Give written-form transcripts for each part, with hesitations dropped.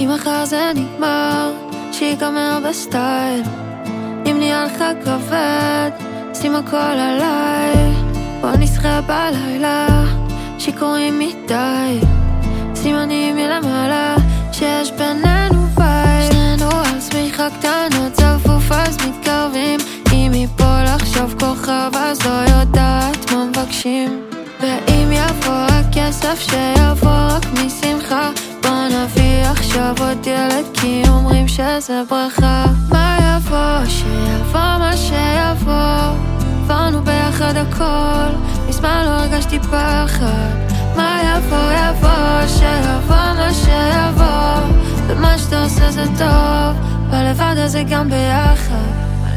אם מחר זה נגמר, שיגמר בסטייל. אם נהיה לך כבד, שים הכל עליי. בוא נשחה בלילה, שיקורים מדי, סימנים מלמעלה שיש בינינו וייב. שנינו על שמיכה קטנה, צפוף אז מתקרבים. אם ייפול עכשיו כוכב אז לא יודעת מה מבקשים. ואם יבוא הכסף שיבוא רק משמחה, בוא נביא עכשיו עוד ילד כי אומרים שזה ברכה. מה יבוא? שיבוא מה שיבוא, עברנו ביחד הכל, מזמן לא הרגשתי פחד. מה יבוא יבוא, שיבוא מה שיבוא, ומה שאתה עושה זה טוב, בלבד הזה גם ביחד.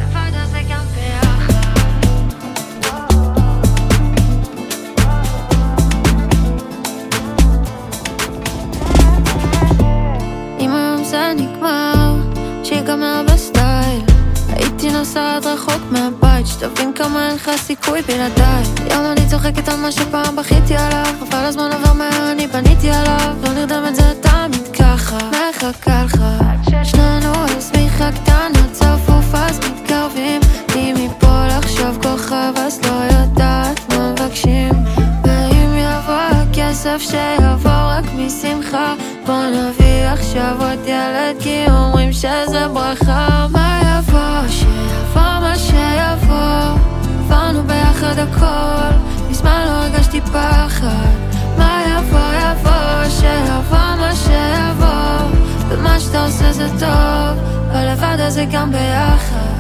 זה נגמר, שיגמר בסטייל. הייתי נוסעת רחוק מהבית, שתבין כמה אין לך סיכוי בלעדיי. היום אני צוחקת על מה שפעם בכיתי עליו, אבל הזמן עבר מהר אני בניתי עליו. לא נרדם את זה תמיד ככה, מחכה לך. שנינו על שמיכה קטנה, צפוף אז מתקרבים. אם ייפול עכשיו כוכב אז לא יודעת מה מבקשים. ואם יבוא הכסף שיבוא רק משמחה, בוא נביא עכשיו עוד ילד כי אומרים שזה ברכה. מה יבוא? שיבוא מה שיבוא, עברנו ביחד הכל, מזמן לא הרגשתי פחד. מה יבוא יבוא, שיבוא מה שיבוא, ומה שאתה עושה זה טוב, בלבד הזה גם ביחד.